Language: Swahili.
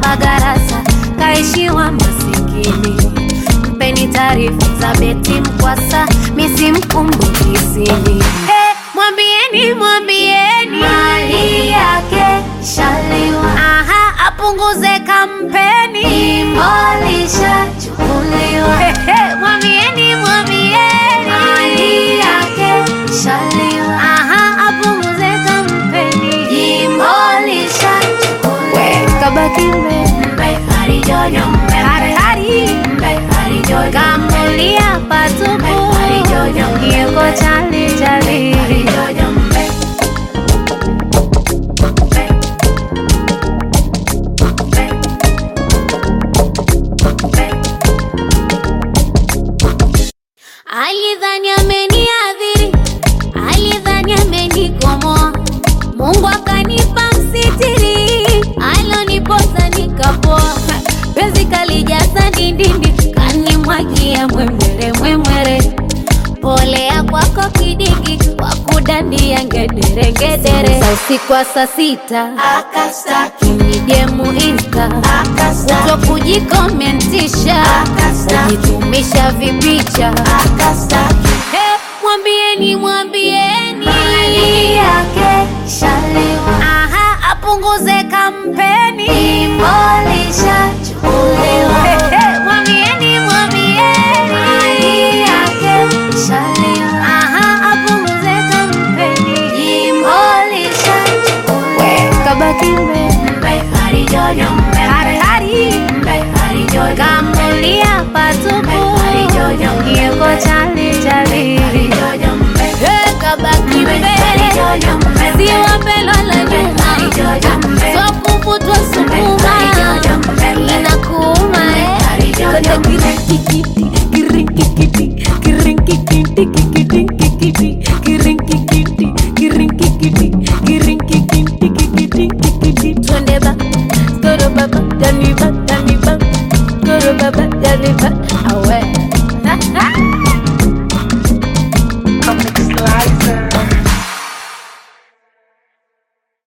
magarasa, kaishiwa masikini. Mpeni taarifa za Beti Mkwasa, misi mkumbuki sini. Mwambieni mali yake shaliwa. Apunguze kampeni, imolisha chukuliwa. Mwambieni mali yake shaliwa. Apunguze kampeni, imolisha chukuliwa. Kabaki mbe hari jojo, mbe hari jojo, kamulia patupu, yeko chali chali. Alidhani ameniadhiri, alidhani amenikomoa, Mungu akanipa msitiri, aloniposa nikapoa. Penzi kalijaza ndindindi, kanimwagia mwemwere. Polea kwako kidingi, wakudandia ngedere ngedere. Usiku wa saa 6 akastaki, nijemu insta kuto kujikomentisha, kujitumisha vipicha akastaki. Mwambieni mali yake shaliwa. Apunguze kampeni, imolisha chukuliwa. Mwambieni mali yake shaliwa. Apunguze kampeni, imolisha chukuliwa. Kabaki mbe hari jojo, mbe hari jojo, kamulia patupu, yeko chali chali. Kabaki mbe